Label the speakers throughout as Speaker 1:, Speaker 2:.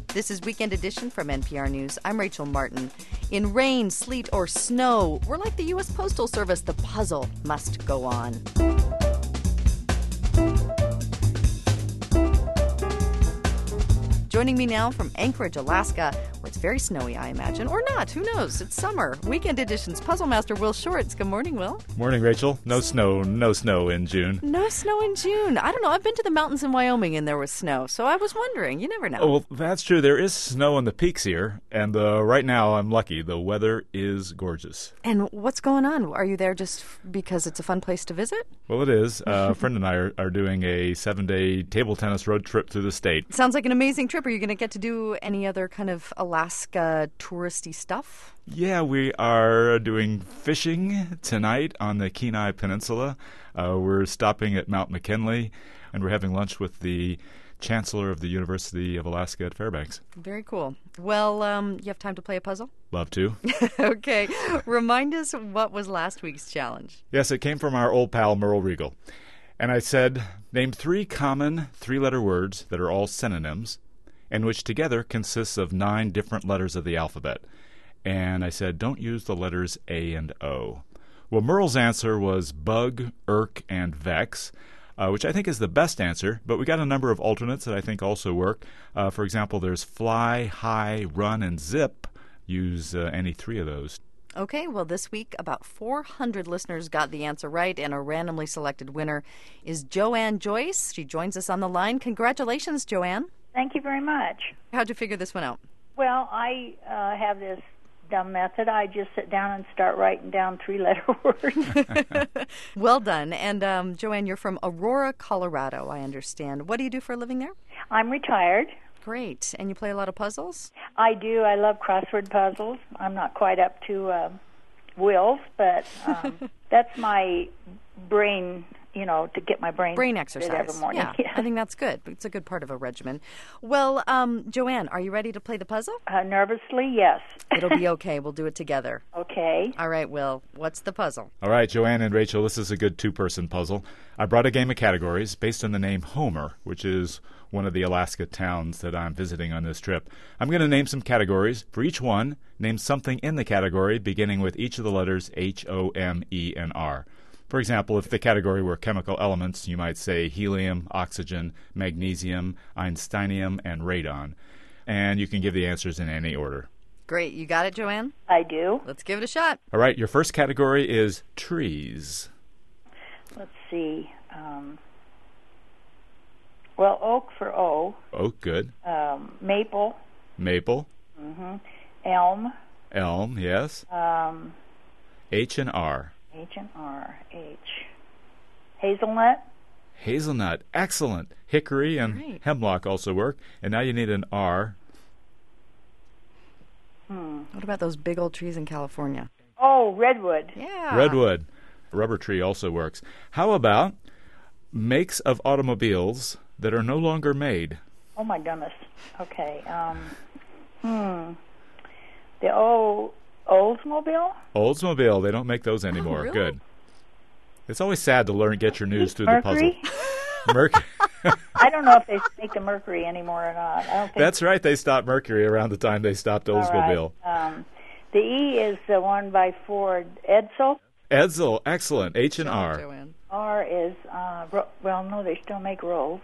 Speaker 1: This is Weekend Edition from NPR News. I'm Rachel Martin. In rain, sleet, or snow, we're like the U.S. Postal Service. The puzzle must go on. Joining me now from Anchorage, Alaska, where it's very snowy, I imagine. Or not, who knows? It's summer. Weekend Edition's Puzzle Master, Will Shortz. Good morning, Will.
Speaker 2: Morning, Rachel. No snow in June.
Speaker 1: No snow in June. I don't know. I've been to the mountains in Wyoming and there was snow, so I was wondering. You never know.
Speaker 2: Oh, well, that's true. There is snow in the peaks here, and right now I'm lucky. The weather is gorgeous.
Speaker 1: And what's going on? Are you there just because it's a fun place to visit?
Speaker 2: Well, it is. A friend and I are doing a 7-day table tennis road trip through the state.
Speaker 1: Sounds like an amazing trip. Are you going to get to do any other kind of Alaska touristy stuff?
Speaker 2: Yeah, we are doing fishing tonight on the Kenai Peninsula. We're stopping at Mount McKinley, and we're having lunch with the Chancellor of the University of Alaska at Fairbanks.
Speaker 1: Very cool. Well, you have time to play a puzzle?
Speaker 2: Love to.
Speaker 1: Okay. Remind us what was last week's challenge.
Speaker 2: Yes, it came from our old pal Merle Regal. And I said, name 3 common 3-letter words that are all synonyms, and which together consists of 9 different letters of the alphabet. And I said, don't use the letters A and O. Well, Merle's answer was bug, irk, and vex, which I think is the best answer, but we got a number of alternates that I think also work. For example, there's fly, high, run, and zip. Use any 3 of those.
Speaker 1: Okay, well, this week, about 400 listeners got the answer right, and a randomly selected winner is Joanne Joyce. She joins us on the line. Congratulations, Joanne.
Speaker 3: Thank you very much.
Speaker 1: How'd you figure this one out?
Speaker 3: Well, I have this dumb method. I just sit down and start writing down 3-letter words.
Speaker 1: Well done. And, Joanne, you're from Aurora, Colorado, I understand. What do you do for a living there?
Speaker 3: I'm retired.
Speaker 1: Great. And you play a lot of puzzles?
Speaker 3: I do. I love crossword puzzles. I'm not quite up to Will's, but that's my brain, to get my brain
Speaker 1: exercise
Speaker 3: every morning.
Speaker 1: Yeah, I think that's good. It's a good part of a regimen. Well, Joanne, are you ready to play the puzzle?
Speaker 3: Nervously, yes.
Speaker 1: It'll be okay. We'll do it together.
Speaker 3: Okay.
Speaker 1: All right, Will. What's the puzzle?
Speaker 2: All right, Joanne and Rachel, this is a good 2-person puzzle. I brought a game of categories based on the name Homer, which is one of the Alaska towns that I'm visiting on this trip. I'm going to name some categories. For each one, name something in the category beginning with each of the letters H, O, M, E, and R. For example, if the category were chemical elements, you might say helium, oxygen, magnesium, einsteinium, and radon. And you can give the answers in any order.
Speaker 1: Great. You got it, Joanne?
Speaker 3: I do.
Speaker 1: Let's give it a shot.
Speaker 2: All right, your first category is trees.
Speaker 3: Let's see. Oak for O.
Speaker 2: Oak, good.
Speaker 3: Maple.
Speaker 2: Maple.
Speaker 3: Mm-hmm. Elm.
Speaker 2: Elm, yes. H and R.
Speaker 3: H and R. H. Hazelnut.
Speaker 2: Hazelnut, excellent. Hickory and hemlock also work. And now you need an R.
Speaker 1: What about those big old trees in California?
Speaker 3: Oh, redwood.
Speaker 1: Yeah.
Speaker 2: Redwood. Rubber tree also works. How about makes of automobiles that are no longer made?
Speaker 3: Oh, my goodness. Okay. The Oldsmobile?
Speaker 2: Oldsmobile. They don't make those anymore.
Speaker 1: Really?
Speaker 2: Good. It's always sad to get your news through the puzzle. Mercury.
Speaker 3: I don't know if they make the Mercury anymore or not. I don't think
Speaker 2: That's right. They stopped Mercury around the time they stopped Oldsmobile.
Speaker 3: Right. The E is the one by Ford. Edsel.
Speaker 2: Edsel. Excellent. H and R.
Speaker 1: Joanne.
Speaker 3: R is, no, they still make rolls.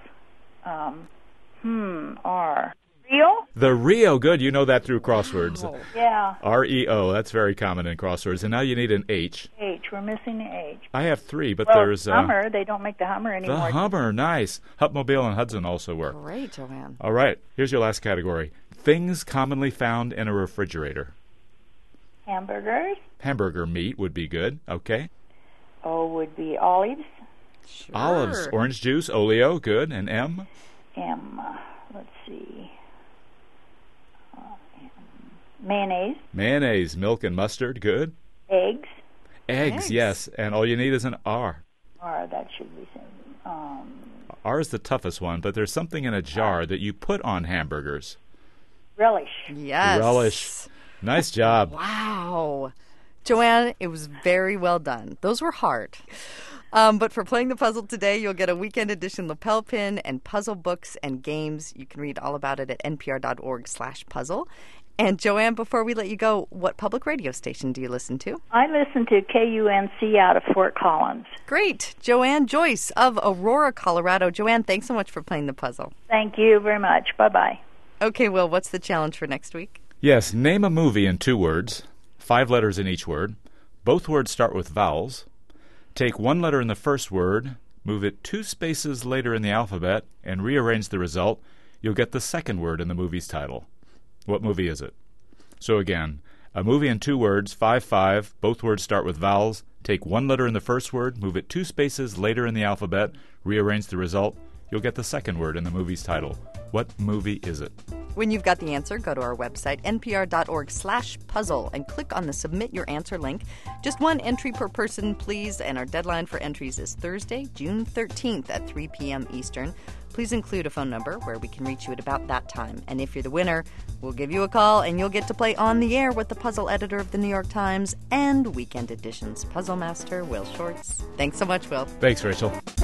Speaker 3: R. Rio?
Speaker 2: The Rio. Good. You know that through crosswords.
Speaker 1: Oh.
Speaker 3: Yeah.
Speaker 2: R-E-O. That's very common in crosswords. And now you need an H.
Speaker 3: H. We're missing the H.
Speaker 2: I have 3, but
Speaker 3: Well,
Speaker 2: there's...
Speaker 3: Hummer. They don't make the Hummer anymore.
Speaker 2: The Hummer. Nice. Hupmobile and Hudson also work.
Speaker 1: Great, Joanne.
Speaker 2: All right. Here's your last category. Things commonly found in a refrigerator.
Speaker 3: Hamburgers.
Speaker 2: Hamburger meat would be good. Okay.
Speaker 3: O would be olives.
Speaker 1: Sure.
Speaker 2: Olives. Orange juice. Oleo. Good. And M?
Speaker 3: M. Let's see. Mayonnaise.
Speaker 2: Mayonnaise. Milk and mustard. Good.
Speaker 3: Eggs.
Speaker 2: Eggs. Yes. And all you need is an R.
Speaker 3: R. That should be same.
Speaker 2: R is the toughest one, but there's something in a jar that you put on hamburgers.
Speaker 3: Relish.
Speaker 1: Yes.
Speaker 2: Relish. Nice job.
Speaker 1: Wow. Joanne, it was very well done. Those were hard. But for playing the puzzle today, you'll get a weekend edition lapel pin and puzzle books and games. You can read all about it at npr.org/puzzle. And Joanne, before we let you go, what public radio station do you listen to?
Speaker 3: I listen to KUNC out of Fort Collins.
Speaker 1: Great. Joanne Joyce of Aurora, Colorado. Joanne, thanks so much for playing the puzzle.
Speaker 3: Thank you very much. Bye-bye.
Speaker 1: Okay, Will, what's the challenge for next week?
Speaker 2: Yes, name a movie in 2 words, 5 letters in each word. Both words start with vowels. Take 1 letter in the first word, move it 2 spaces later in the alphabet, and rearrange the result. You'll get the second word in the movie's title. What movie is it? So again, a movie in 2 words, 5-5, both words start with vowels. Take 1 letter in the first word, move it 2 spaces later in the alphabet, rearrange the result. You'll get the second word in the movie's title. What movie is it?
Speaker 1: When you've got the answer, go to our website, npr.org/puzzle, and click on the Submit Your Answer link. Just 1 entry per person, please, and our deadline for entries is Thursday, June 13th at 3 p.m. Eastern. Please include a phone number where we can reach you at about that time. And if you're the winner, we'll give you a call, and you'll get to play on the air with the puzzle editor of the New York Times and Weekend Edition's puzzle master, Will Shortz. Thanks so much, Will.
Speaker 2: Thanks, Rachel.